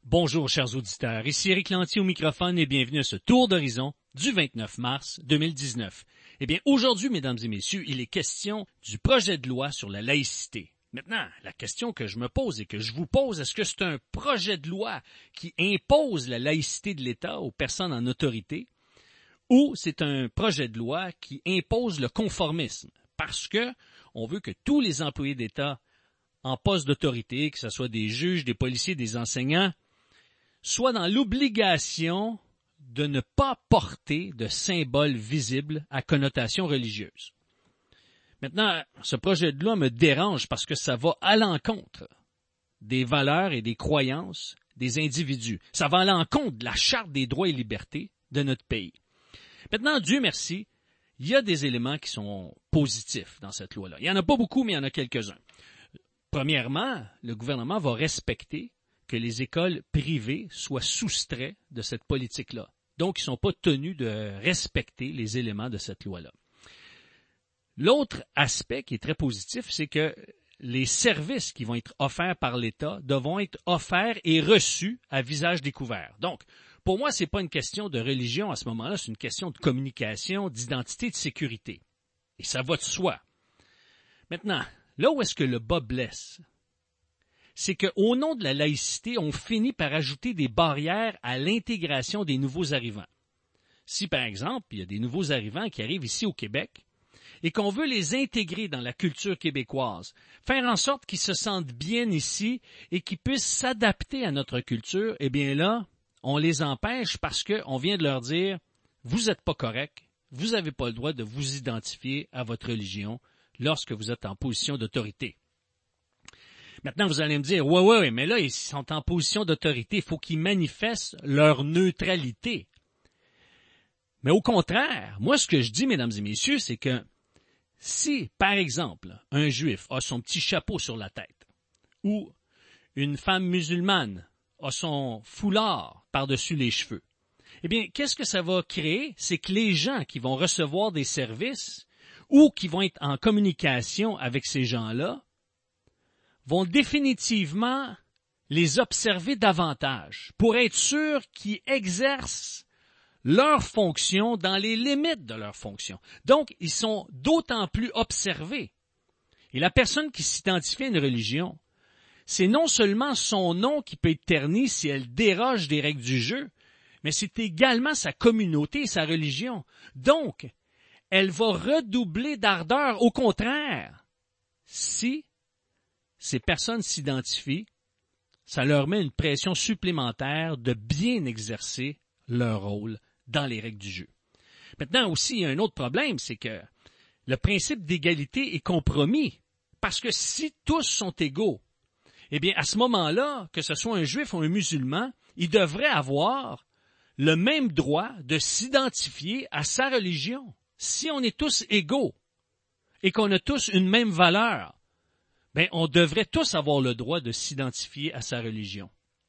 Bonjour chers auditeurs, ici Éric Lantier au microphone et bienvenue à ce tour d'horizon du 29 mars 2019. Eh bien, aujourd'hui, mesdames et messieurs, il est question du projet de loi sur la laïcité. Maintenant, la question que je me pose et que je vous pose, est-ce que c'est un projet de loi qui impose la laïcité de l'État aux personnes en autorité ou c'est un projet de loi qui impose le conformisme? Parce que on veut que tous les employés d'État en poste d'autorité, que ce soit des juges, des policiers, des enseignants, soient dans l'obligation de ne pas porter de symboles visibles à connotation religieuse. Maintenant, ce projet de loi me dérange parce que ça va à l'encontre des valeurs et des croyances des individus. Ça va à l'encontre de la Charte des droits et libertés de notre pays. Maintenant, Dieu merci, il y a des éléments qui sont positifs dans cette loi-là. Il n'y en a pas beaucoup, mais il y en a quelques-uns. Premièrement, le gouvernement va respecter que les écoles privées soient soustraits de cette politique-là. Donc, ils ne sont pas tenus de respecter les éléments de cette loi-là. L'autre aspect qui est très positif, c'est que les services qui vont être offerts par l'État devront être offerts et reçus à visage découvert. Donc, pour moi, ce n'est pas une question de religion à ce moment-là, c'est une question de communication, d'identité, de sécurité. Et ça va de soi. Maintenant, là où est-ce que le bas blesse? C'est qu'au nom de la laïcité, on finit par ajouter des barrières à l'intégration des nouveaux arrivants. Si, par exemple, il y a des nouveaux arrivants qui arrivent ici au Québec et qu'on veut les intégrer dans la culture québécoise, faire en sorte qu'ils se sentent bien ici et qu'ils puissent s'adapter à notre culture, eh bien là, on les empêche parce qu'on vient de leur dire « Vous n'êtes pas correct, vous n'avez pas le droit de vous identifier à votre religion lorsque vous êtes en position d'autorité. » Maintenant, vous allez me dire, ouais, mais là, ils sont en position d'autorité, il faut qu'ils manifestent leur neutralité. Mais au contraire, moi, ce que je dis, mesdames et messieurs, c'est que si, par exemple, un juif a son petit chapeau sur la tête, ou une femme musulmane a son foulard par-dessus les cheveux, eh bien, qu'est-ce que ça va créer? C'est que les gens qui vont recevoir des services ou qui vont être en communication avec ces gens-là vont définitivement les observer davantage pour être sûrs qu'ils exercent leur fonction dans les limites de leur fonction. Donc, ils sont d'autant plus observés. Et la personne qui s'identifie à une religion, c'est non seulement son nom qui peut être terni si elle déroge des règles du jeu, mais c'est également sa communauté et sa religion. Donc, elle va redoubler d'ardeur. Au contraire, si ces personnes s'identifient, ça leur met une pression supplémentaire de bien exercer leur rôle dans les règles du jeu. Maintenant aussi, il y a un autre problème, c'est que le principe d'égalité est compromis. Parce que si tous sont égaux, eh bien, à ce moment-là, que ce soit un juif ou un musulman, il devrait avoir le même droit de s'identifier à sa religion. Si on est tous égaux et qu'on a tous une même valeur, ben, on devrait tous avoir le droit de s'identifier à sa religion.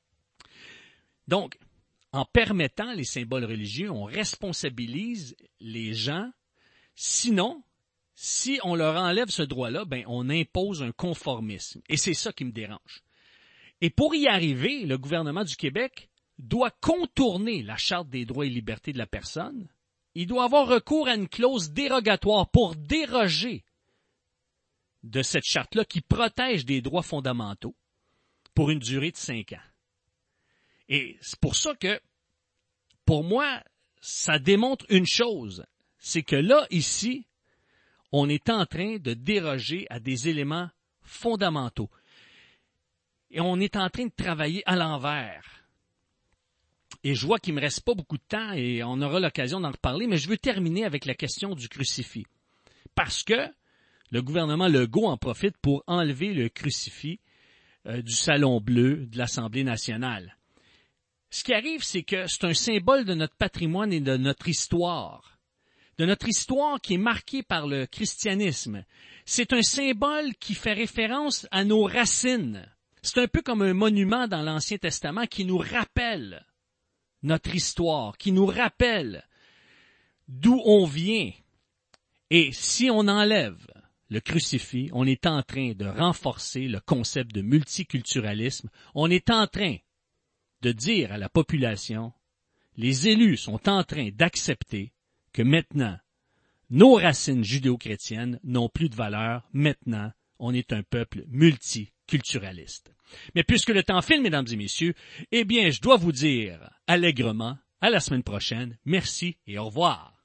Donc, en permettant les symboles religieux, on responsabilise les gens. Sinon, si on leur enlève ce droit-là, ben, on impose un conformisme. Et c'est ça qui me dérange. Et pour y arriver, le gouvernement du Québec doit contourner la Charte des droits et libertés de la personne. Il doit avoir recours à une clause dérogatoire pour déroger de cette charte-là qui protège des droits fondamentaux pour une durée de 5 ans. Et c'est pour ça que, pour moi, ça démontre une chose, c'est que là, ici, on est en train de déroger à des éléments fondamentaux. Et on est en train de travailler à l'envers. Et je vois qu'il me reste pas beaucoup de temps et on aura l'occasion d'en reparler, mais je veux terminer avec la question du crucifix. Parce que le gouvernement Legault en profite pour enlever le crucifix du Salon Bleu de l'Assemblée nationale. Ce qui arrive, c'est que c'est un symbole de notre patrimoine et de notre histoire. De notre histoire qui est marquée par le christianisme. C'est un symbole qui fait référence à nos racines. C'est un peu comme un monument dans l'Ancien Testament qui nous rappelle notre histoire, qui nous rappelle d'où on vient. Et si on enlève le crucifix, on est en train de renforcer le concept de multiculturalisme. On est en train de dire à la population, les élus sont en train d'accepter que maintenant, nos racines judéo-chrétiennes n'ont plus de valeur. Maintenant, on est un peuple multiculturaliste. Mais puisque le temps file, mesdames et messieurs, eh bien, je dois vous dire allègrement, à la semaine prochaine. Merci et au revoir.